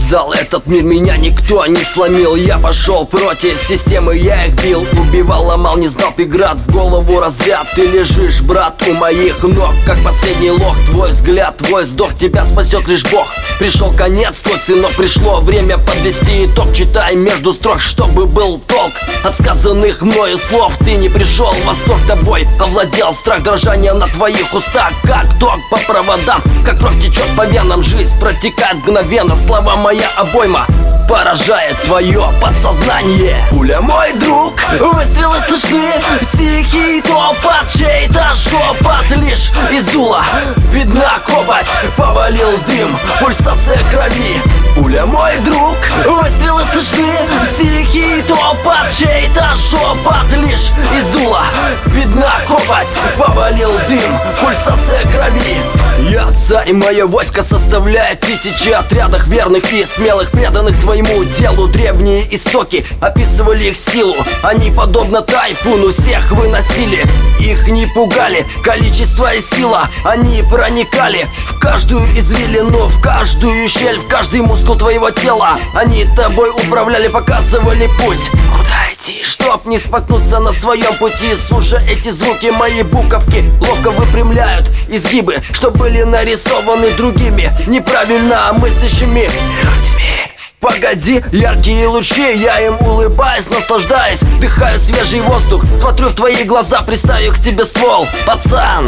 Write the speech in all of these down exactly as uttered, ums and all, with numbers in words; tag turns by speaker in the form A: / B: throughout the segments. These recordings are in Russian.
A: создал этот мир, меня никто не сломил. Я пошел против системы, я их бил, убивал, ломал, не знал преград. В голову разряд, ты лежишь, брат, у моих ног, как последний лох. Твой взгляд, твой вздох, тебя спасет лишь Бог. Пришел конец, твой сынок, пришло время подвести итог. Читай между строк, чтобы был толк от сказанных мною слов. Ты не пришел в восторг, тобой овладел страх, дрожание на твоих устах, как ток по проводам, как кровь течет по венам. Жизнь протекает мгновенно, слова моя обойма поражает твое подсознание. Пуля, мой друг, выстрелы слышны, тихий топот, чей-то шепот. Лишь из дула видна копоть, повалил дым, пульсация крови. Пуля, мой друг, выстрелы слышны, тихий топот, чей-то шепот. Лишь из дула видна копоть, повалил дым, пульсация крови. Я царь, мое войско составляет тысячи отрядов верных и смелых, преданных своему делу. Древние истоки описывали их силу, они подобно тайфуну всех выносили. Их не пугали количество и сила, они проникали в каждую извилину, в каждую щель, в каждый мускул твоего тела. Они тобой управляли, показывали путь, куда идти, чтоб не споткнуться на своем пути. Слушай эти звуки, мои буковки ловко выпрямляют изгибы, что были нарисованы другими неправильно мыслящими людьми. Погоди, яркие лучи, я им улыбаюсь, наслаждаюсь, вдыхаю свежий воздух, смотрю в твои глаза, приставив к тебе ствол. Пацан,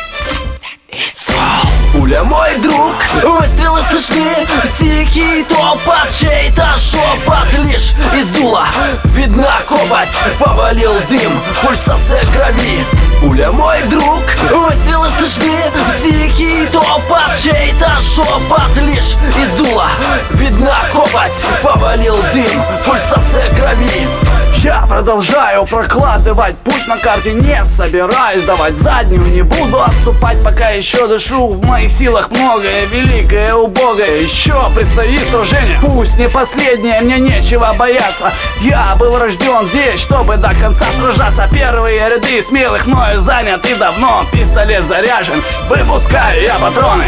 A: it's all. Пуля, мой друг, выстрелы слышны, тихий топот, чей-то шепот. Лишь из дула видна копоть, повалил дым, пульсация крови. Пуля, мой друг, выстрелы слышны, тихий топот, чей-то шепот. Лишь из дула видна копоть, повалил дым, пульсация крови.
B: Я продолжаю прокладывать путь на карте, не собираюсь давать заднюю, не буду отступать, пока еще дышу. В моих силах многое, великое, убогое, еще предстоит сражение. Пусть не последнее, мне нечего бояться. Я был рожден здесь, чтобы до конца сражаться. Первые ряды смелых мною заняты давно, пистолет заряжен, выпускаю я патроны.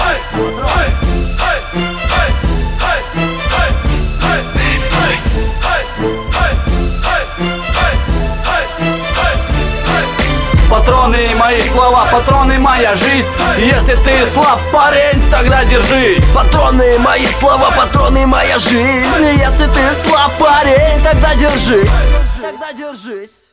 B: Патроны мои слова, патроны моя жизнь. Если ты слаб, парень, тогда держись.
A: Патроны мои слова, патроны моя жизнь. Если ты слаб, парень, тогда держись. Тогда держись.